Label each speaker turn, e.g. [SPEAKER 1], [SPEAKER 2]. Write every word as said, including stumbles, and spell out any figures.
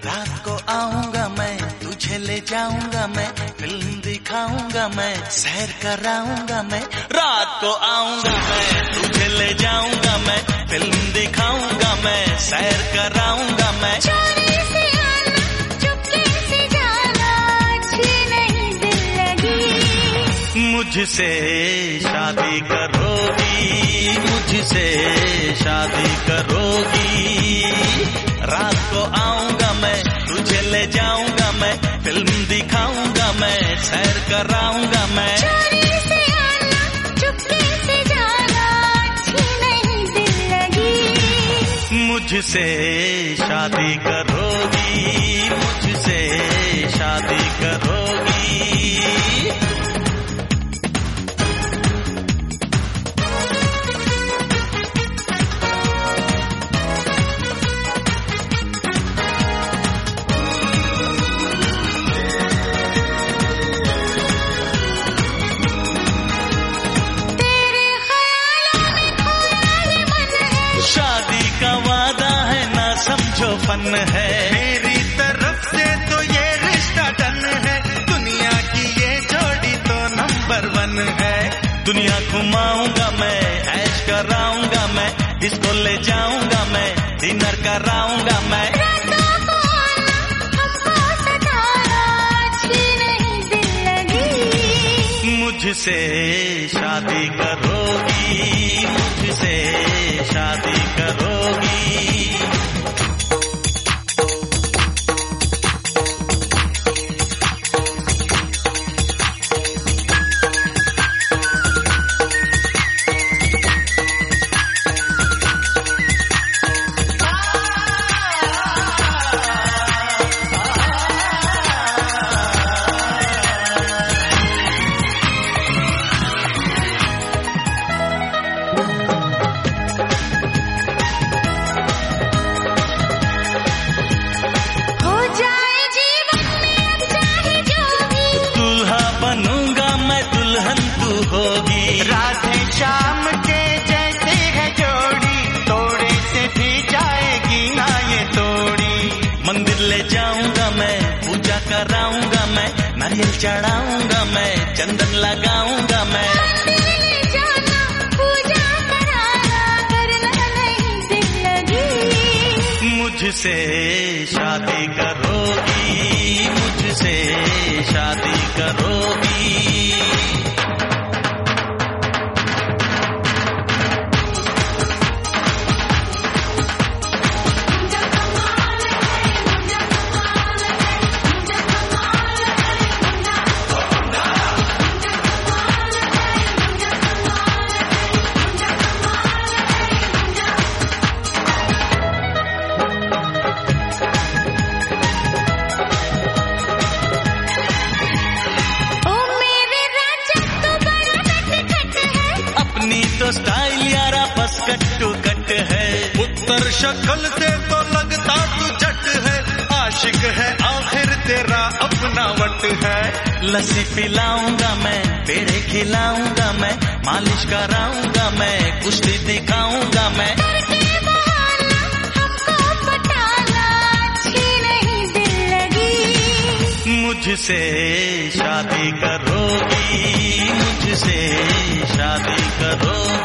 [SPEAKER 1] रात को आऊंगा मैं, तुझे ले जाऊंगा मैं, फिल्म दिखाऊंगा मैं, सैर कराऊंगा मैं। रात को आऊंगा मैं, तुझे ले जाऊंगा मैं, फिल्म दिखाऊंगा मैं, सैर कराऊंगा मैं।
[SPEAKER 2] चोरी से आना, चुपके से जाना, अच्छी नहीं दिल लगी।
[SPEAKER 1] मुझसे शादी करोगी, मुझसे शादी करोगी। रात को आऊंगा मैं, तुझे ले जाऊंगा मैं, फिल्म दिखाऊंगा मैं, सैर कराऊंगा मैं।
[SPEAKER 2] चोरी से आना, चुपके से जाना, अच्छी नहीं दिल लगी।
[SPEAKER 1] मुझसे शादी करोगी, मुझसे शादी करोगी। फन है
[SPEAKER 3] मेरी तरफ से तो ये रिश्ता डन है, दुनिया की ये जोड़ी तो नंबर वन है।
[SPEAKER 1] दुनिया घुमाऊंगा मैं, ऐश कराऊंगा मैं, इसको ले जाऊंगा मैं, डिनर कराऊंगा मैं।
[SPEAKER 2] रातों को आना, हमको सताना, अच्छी नहीं दिल लगी।
[SPEAKER 1] मुझसे शादी करोगी, मुझसे शादी करोगी।
[SPEAKER 3] होगी राधे श्याम के जैसे है जोड़ी, तोड़े से भी जाएगी ना ये तोड़ी।
[SPEAKER 1] मंदिर ले जाऊंगा मैं, पूजा कराऊंगा मैं, नारियल चढ़ाऊंगा मैं, चंदन लगाऊंगा मैं।
[SPEAKER 2] मंदिर ले जाना, पूजा कराना, करना नहीं दिल लगी।
[SPEAKER 1] मुझसे शादी करोगी, मुझसे शादी करोगी। तो स्टाइल यारा बस कट्टू कट है,
[SPEAKER 3] उत्तर शक्ल से तो लगता तू जट है, आशिक है आखिर तेरा अपना वट है।
[SPEAKER 1] लस्सी पिलाऊंगा मैं, पेड़े खिलाऊंगा मैं, मालिश कराऊंगा मैं, कुश्ती दिखाऊंगा मैं।
[SPEAKER 2] करके बहाना, हमको पटाना, अच्छी नहीं दिल लगी।
[SPEAKER 1] मुझसे शादी करोगी, मुझसे शादी करोगी।